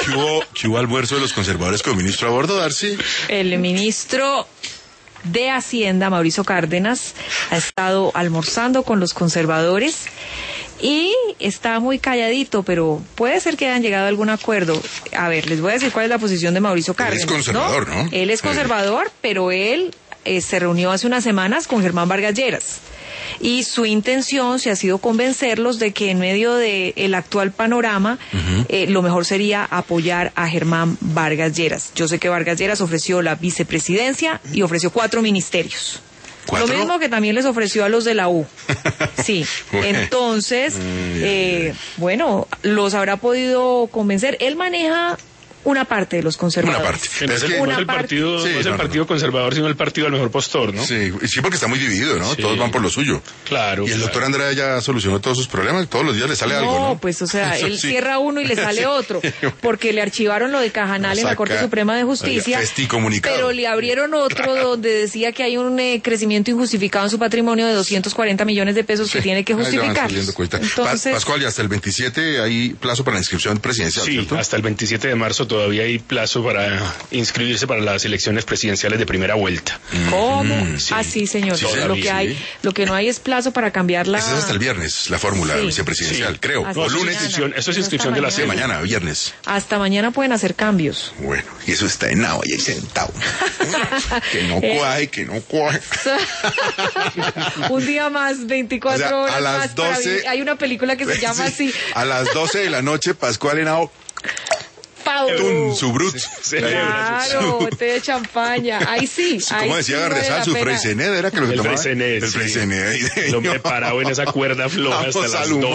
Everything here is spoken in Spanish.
¿Qué hubo almuerzo de los conservadores con el ministro a bordo, Darcy? El ministro de Hacienda, Mauricio Cárdenas, ha estado almorzando con los conservadores y está muy calladito, pero puede ser que hayan llegado a algún acuerdo. A ver, les voy a decir cuál es la posición de Mauricio Cárdenas. Él es conservador, ¿no? Él es conservador, pero él se reunió hace unas semanas con Germán Vargas Lleras. Y su intención se ha sido convencerlos de que en medio del actual panorama, lo mejor sería apoyar a Germán Vargas Lleras. Yo sé que Vargas Lleras ofreció la vicepresidencia y ofreció 4 ministerios. ¿4? Lo mismo que también les ofreció a los de la U. Sí, Bueno. entonces, bueno, los habrá podido convencer. Él maneja una parte de los conservadores. Una parte. Que no es Es que- el partido, Sí, no es el no, partido conservador, sino el partido al mejor postor, ¿no? Sí, porque está muy dividido, ¿no? Sí. Todos van por lo suyo. Claro. Y el doctor Andrade ya solucionó todos sus problemas, todos los días le sale algo, ¿no? Pues, o sea, Eso él sí. cierra uno y le sale Sí. otro, porque le archivaron lo de Cajanal en la Saca- Corte Suprema de Justicia, Festicomunicado. pero le abrieron otro donde decía que hay un crecimiento injustificado en su patrimonio de 240 millones de pesos que tiene que Ahí le van justificar. saliendo cuenta. Entonces, Pascual, y hasta el 27 hay plazo para la inscripción presidencial, Sí, ¿cierto? hasta el 27 de marzo todavía hay plazo para inscribirse para las elecciones presidenciales de primera vuelta. ¿cómo? sí. Así, señor. Sí, Lo que sí. lo que no hay es plazo para cambiar la... Esa es hasta el viernes, la fórmula Sí. vicepresidencial, Sí. creo. Hasta O mañana. lunes. Esto es inscripción Hasta de la Sí, CEDU. mañana, viernes. Hasta mañana pueden hacer cambios. Bueno, y eso está en agua y ahí sentado. Que no cuaje, que no cuaje. Un día más, 24 O sea, horas a las más para 12 vivir. Hay una película que se llama Sí. así. A las 12 de la noche, Pascual Henao, Pau. su brut. Claro, té de champaña. Ahí sí. ahí Como decía sí vale Gardesal, la su pena. Freisened era que lo que El tomaba. Freisened, El sí. Freisened. El hombre parado en esa cuerda floja hasta Vamos las al 2.